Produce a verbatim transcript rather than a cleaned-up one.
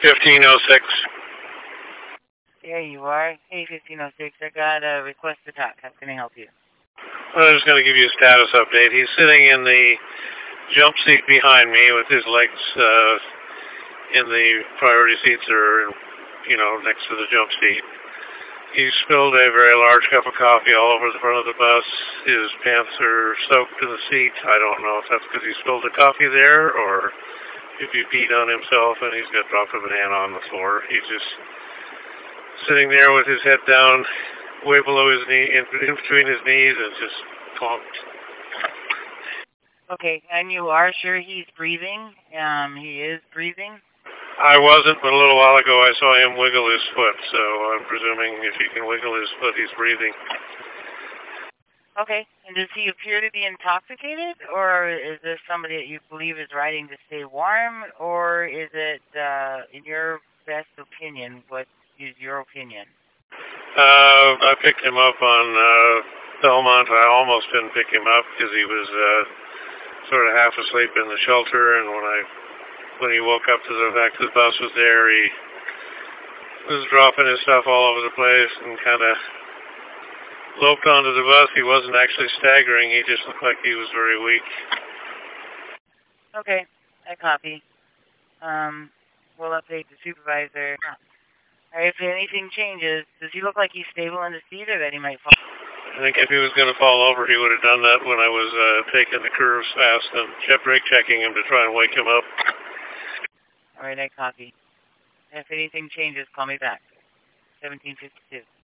fifteen oh six. There you are. Hey, fifteen oh six, I got a request to talk. How can I help you? I'm just going to give you a status update. He's sitting in the jump seat behind me with his legs uh, in the priority seats or, you know, next to the jump seat. He spilled a very large cup of coffee all over the front of the bus. His pants are soaked to the seat. I don't know if that's because he spilled the coffee there or if he peed on himself and he's got dropped a banana on the floor. He's just sitting there with his head down, way below his knee, in, in between his knees, and just conked. Okay, and you are sure he's breathing? Um, he is breathing? I wasn't, but a little while ago I saw him wiggle his foot, so I'm presuming if he can wiggle his foot, he's breathing. Okay, and does he appear to be intoxicated, or is this somebody that you believe is riding to stay warm, or is it, uh, in your best opinion, what is your opinion? Uh, I picked him up on uh, Belmont. I almost didn't pick him up because he was uh, sort of half asleep in the shelter, and when I when he woke up to the fact that the bus was there, he was dropping his stuff all over the place and kind of loped onto the bus. He wasn't actually staggering. He just looked like he was very weak. Okay, I copy. Um, we'll update the supervisor. All right, if anything changes, does he look like he's stable in the seat or that he might fall? I think if he was going to fall over, he would have done that when I was uh, taking the curves fast and kept brake checking him to try and wake him up. All right, I copy. If anything changes, call me back. seventeen fifty-two.